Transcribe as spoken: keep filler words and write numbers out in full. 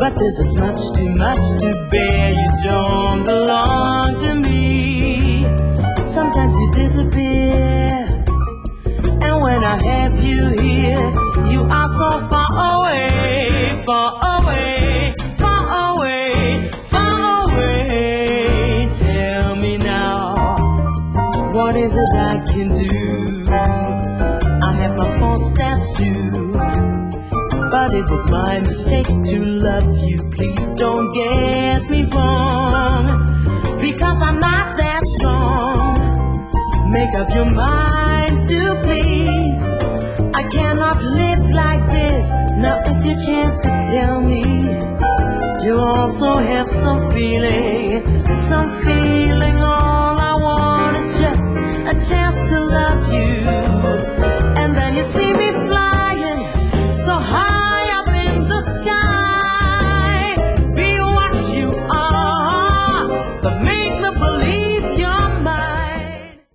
but this is much too much to bear. You don't belong to me. Sometimes you disappear, and when I have you here, you are so far away, far away, far away, far away. Tell me now, what is it I can do? I have my faults, that's true, but if it's my mistake to love you, please don't get me wrong, because I'm not that strong. Make up your mind, do please. I cannot live like this. Now it's your chance to tell me. You also have some feeling, some feeling. All I want is just a chance to love you.